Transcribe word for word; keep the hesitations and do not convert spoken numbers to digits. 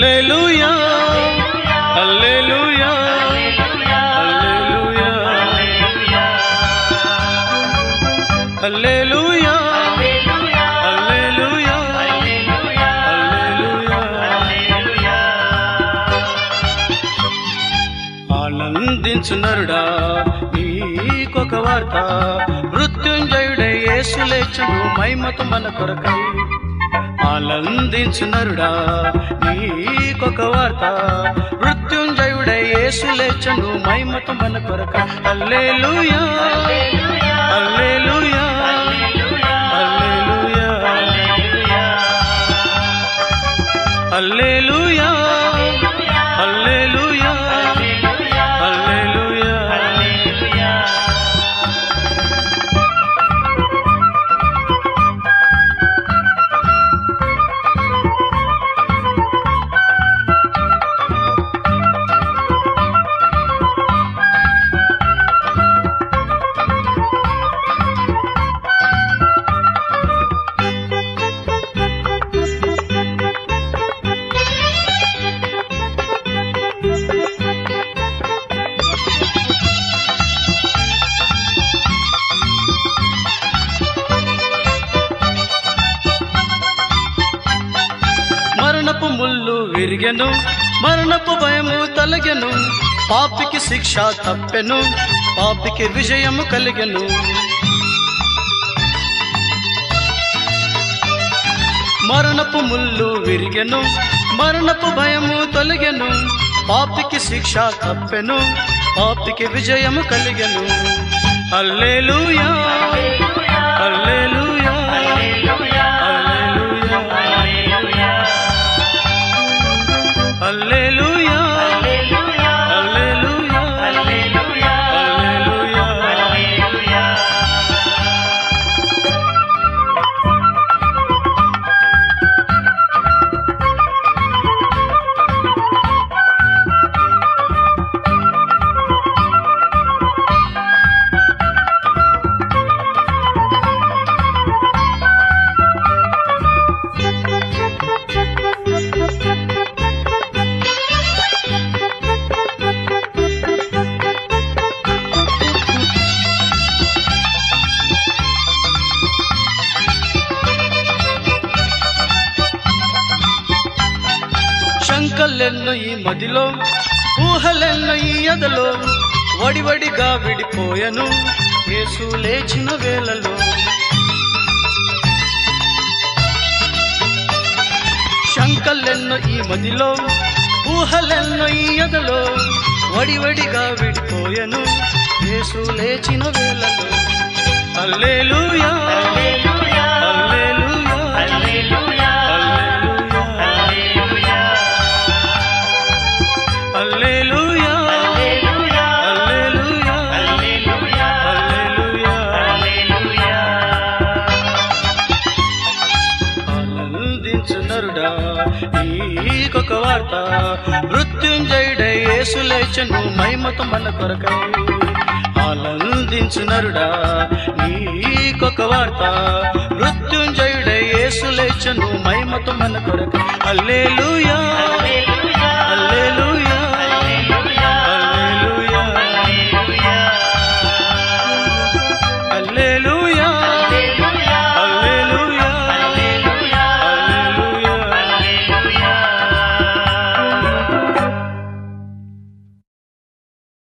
హల్లెలూయా హల్లెలూయా హల్లెలూయా హల్లెలూయా హల్లెలూయా హల్లెలూయా. ఆనందించు నరుడా నీకొక వార్త, మృత్యుంజయుడై యేసు లేచును మహిమతో మన కొరకై. ఆనందించు నరుడా నీకొక వార్త, మృత్యుంజయుడై యేసు లేచును మహిమతో మన కొరకై. హల్లెలూయా హల్లెలూయా హల్లెలూయా హల్లెలూయా హల్లెలూయా హల్లెలూయా. మరణపు ముళ్ళు విరిగెను, మరణపు భయము తొలగెను, పాపికి శిక్ష తప్పెను, పాపికి విజయము కలిగెను. మరణపు ముళ్ళు విరిగెను, మరణపు భయము తొలగెను, పాపికి శిక్ష తప్పెను, పాపికి విజయము కలిగెను. హల్లెలూయా హల్లెలూయా హల్లెలూయా హల్లెలూయా హల్లెలూయా హల్లెలూయా. శంకలెన్నో ఈ మదిలో, ఊహలెన్నో ఈ ఎదలో, వడివడిగా విడిపోయెను యేసు లేచిన వేళలో. శంకలెన్నో ఈ మదిలో, ఊహలెన్నో ఈ ఎదలో, వడివడిగా విడిపోయెను యేసు లేచిన వేళలో. హల్లెలూయా హల్లెలూయా హల్లెలూయా హల్లెలూయా హల్లెలూయా హల్లెలూయా హల్లెలూయా. ఆనందించు నరుడా నీకొక వార్త, మృత్యుంజయుడై యేసు లేచెను మహిమతో మన కొరకై. ఆనందించు నరుడా నీకొక వార్త, మృత్యుంజయుడై యేసు లేచెను మహిమతో మన కొరకై. హల్లెలూయా హల్లెలూయా హల్లెలూయా హల్లెలూయా.